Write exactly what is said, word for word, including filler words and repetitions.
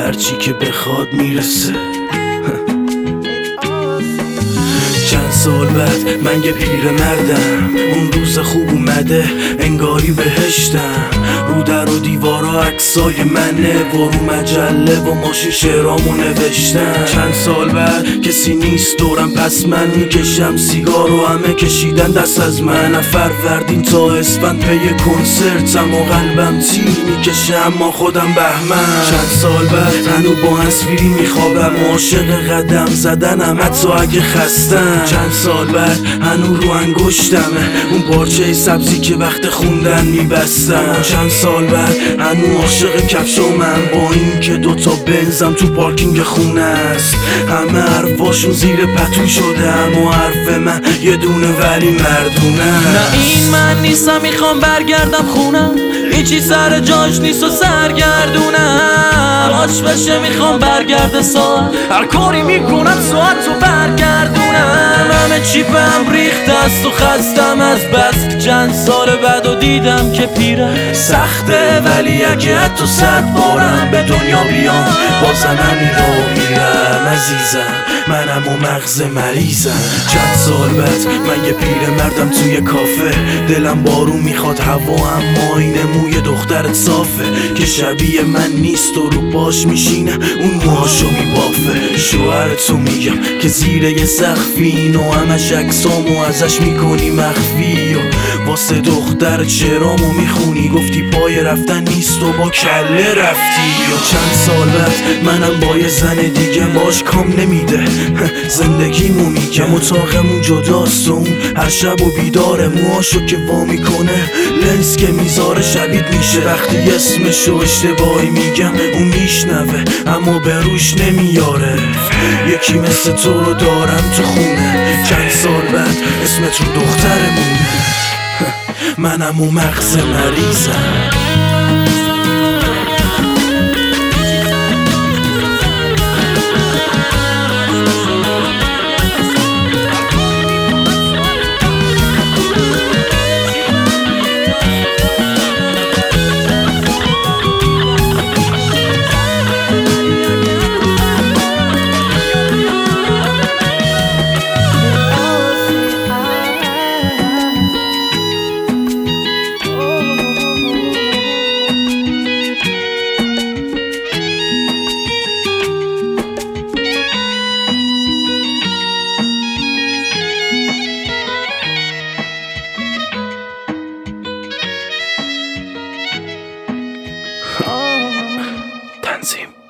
هرچی که بخواد میرسه. چند سال بعد من یه پیر مردم، اون روز خوب اومده انگاری بهشتم. رو در و دیوارا عکسای منه و رو مجله و ماشین شعرامو نوشتم. چند سال بعد کسی نیست دورم پس من میکشم سیگار و همه کشیدن دست از من. فروردین تا اسفند پی کنسرتم و قلبم تیر میکشه اما خودم بهمن. چند سال بعد هنو با تصویری میخوابم عاشق قدم زدنم حتی اگه خستم. چند سال بعد هنو رو انگشتمه اون پارچه سبزی که وقت خوندن میبستم. چند سال بعد هنو عاشق کفشامم با این که دوتا بنزم تو پارکینگ خونه است. همه حرفاشون زیر پتو شده اما حرف من یه دونه ولی مردونه. نه این من نیستم میخوام برگردم خونم، هیچی سر جاش نیست و سرگردونم. راش بشه میخوام برگرده ساعت، هر کاری میکنم ساعت رو برگردونم. همه چیپم ریخته است و خستم از بس. چند سال بعد و دیدم که پیرم سخته ولی اگه حتی صد بارم به دنیا بیام بازم همین رو میرم. عزیزم منم و مغز مریضم. چند سال بعد من یه پیر مردم توی کافه، دلم بارون میخواد هوا اما این موی دخترت صافه که شبیه من نیست و رو پاش میشینه اون موهاشو میبافه. شوهرتو میگم که زیر یه سقفین و همش عکسامو ازش میکنی مخفی و واسه دختر شعرامو میخونی گفتی پای رفتن نیست و با کله رفتی. و چند سال بعد منم با یه زن دیگه باش کام نمیده زندگیمو میگم اتاقمون جداست و اون هر شب و بیداره موهاشو که وا میکنه لنز که میذاره شبیه میشه. وقتی اسمشو اشتباهی میگم اون میشنوه اما به روش نمیاره. یکی مثل تو رو دارم تو خونه، چند سال بعد اسمت رو دخترمونه. منم و مغز مریضم. تنظیم